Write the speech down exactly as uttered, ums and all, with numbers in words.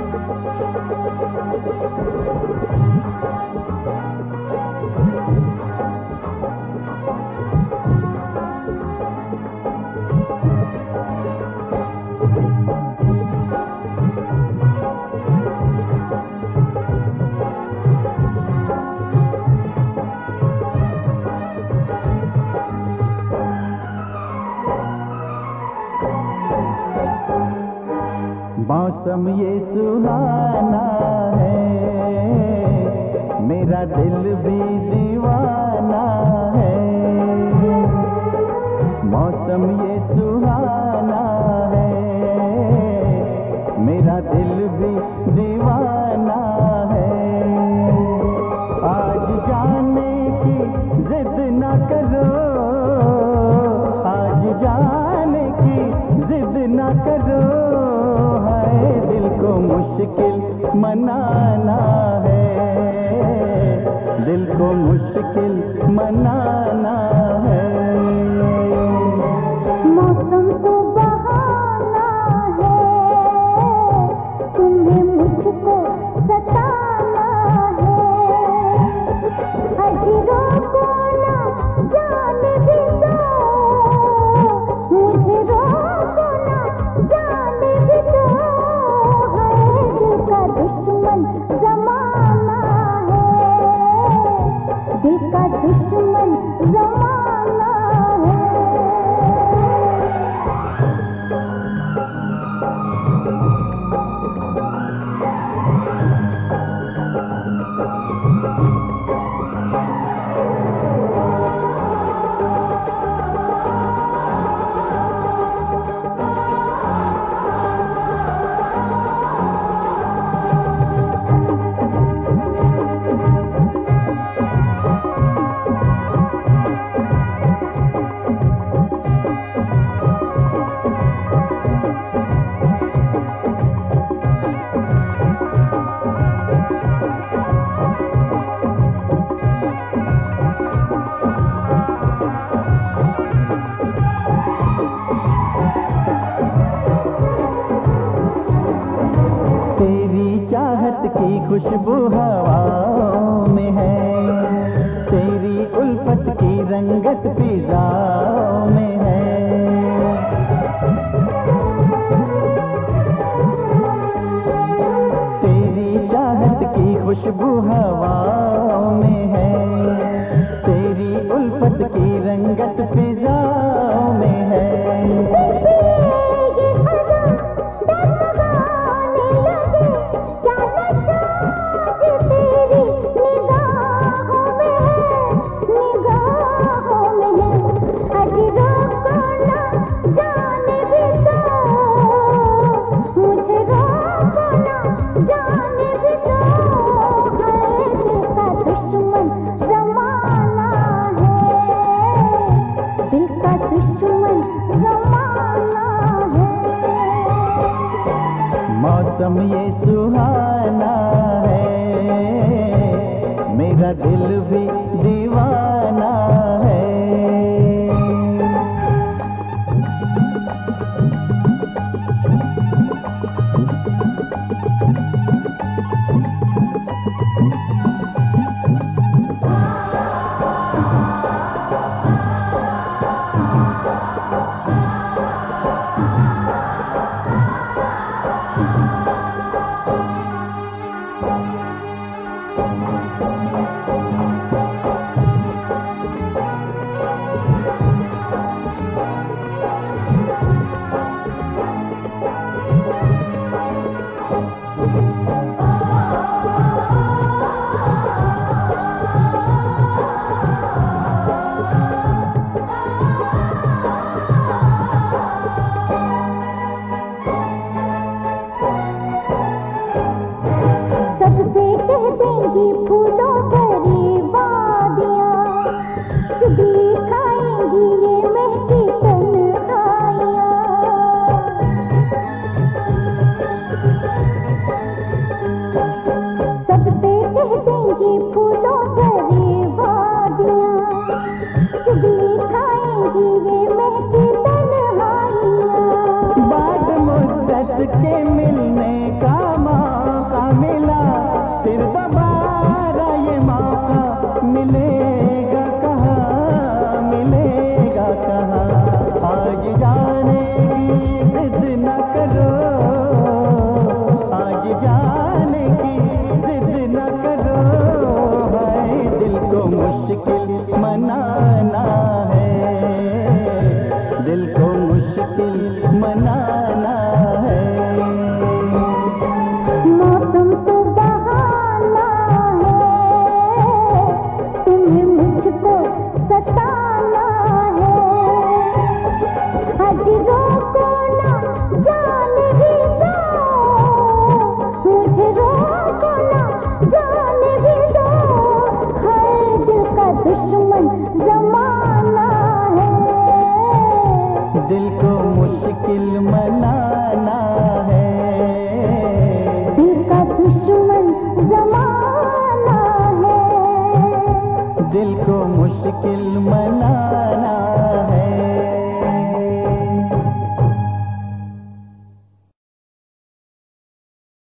मौसम ये सुहाना है, मेरा दिल भी दीवाना है। मौसम ये सुहाना है, मेरा दिल भी दीवाना है। आज जाने की जिद ना करो, आज जाने की जिद ना करो, दिल को मुश्किल मनाना है, दिल को मुश्किल मनाना है। मौसम तो बहाना है, तुम्हें मुझको सताना है। अजी रोको ना जाने भी दो, मुझे रोको ना जाने भी दो। दुश्मन जमाना है, दिल का दुश्मन जमाना है। की खुशबू हवाओं में है, तेरी उल्फत की रंगत फिजाओं में है। तेरी चाहत की खुशबू हवाओं में है, तेरी उल्फत की रंगत फिजाओं में है। मौसम ये सुहाना है, मेरा दिल भी दीवाना